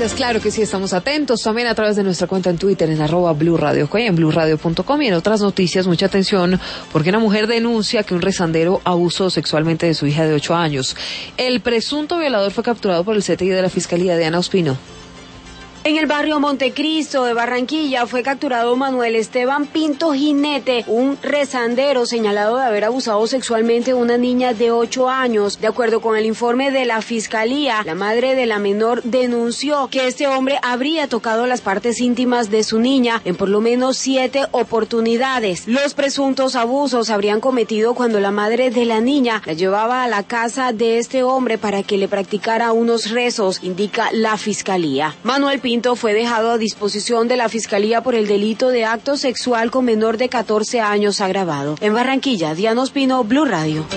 Es claro que sí, estamos atentos también a través de nuestra cuenta en Twitter en @BluRadioCo y en BluRadio.com. Y en otras noticias, mucha atención, porque una mujer denuncia que un rezandero abusó sexualmente de su hija de 8 años. El presunto violador fue capturado por el CTI de la Fiscalía. Diana Ospino. En el barrio Montecristo de Barranquilla fue capturado Manuel Esteban Pinto Jinete, un rezandero señalado de haber abusado sexualmente de una niña de 8 años. De acuerdo con el informe de la Fiscalía, la madre de la menor denunció que este hombre habría tocado las partes íntimas de su niña en por lo menos 7 oportunidades. Los presuntos abusos se habrían cometido cuando la madre de la niña la llevaba a la casa de este hombre para que le practicara unos rezos, indica la Fiscalía. Manuel Pinto fue dejado a disposición de la Fiscalía por el delito de acto sexual con menor de 14 años agravado. En Barranquilla, Diana Ospino, Blue Radio.